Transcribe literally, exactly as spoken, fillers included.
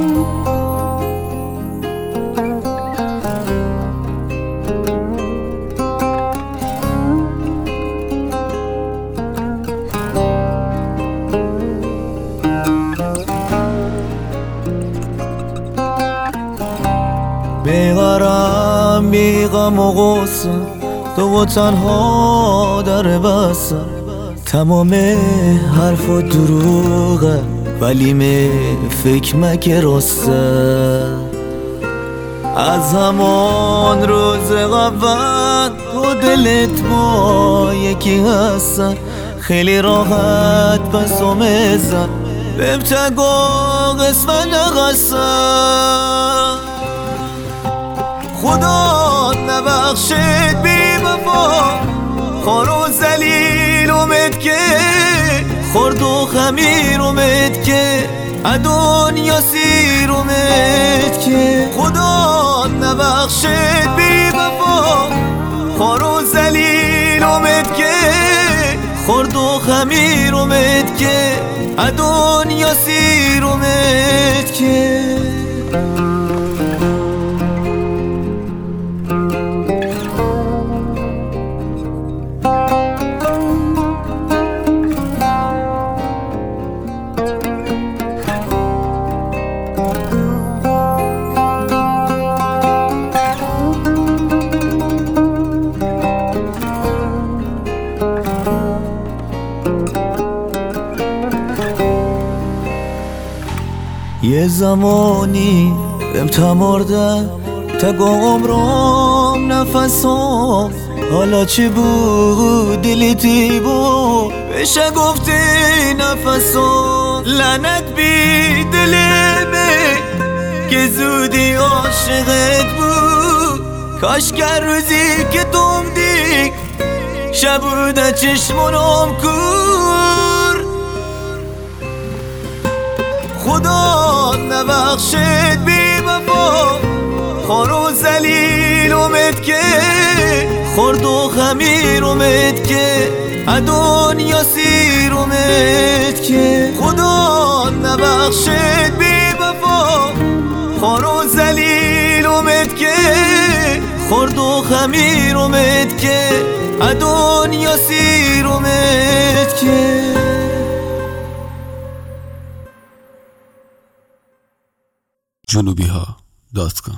بیقرارم بیغم و غصه تو و تنها در بسم تمام حرف و دروغه ولی می فکر مکه راسته از همان روز قبل تو دلت با یکی هستن خیلی راحت پس و مزن بهم تگو قسمت نقصن خدا نبخشد بی وفا خار و زلیل اومد که خورد و خمیر اومد که دنیا سیر اومد که خدا نبخشد بی وفا خار و زلیل اومد که خورد و خمیر اومد که دنیا سیر اومد که یه زمانی بهم تمرده تگو عمرم نفسم حالا چی بود دلیتی بود بشه گفتی نفسم لعنت بی دلمه که زودی عاشقت بود کاش که روزی که توم دی شبوده چشمونم کور خدا نبخشد بی وفا خار و زلیل اومد که خورد و خمیر اومد که دنیا سیر اومد که خدا نبخشد بی وفا خار و زلیل اومد که خورد و خمیر اومد که دنیا سیر اومد که جنوبی ها دات کام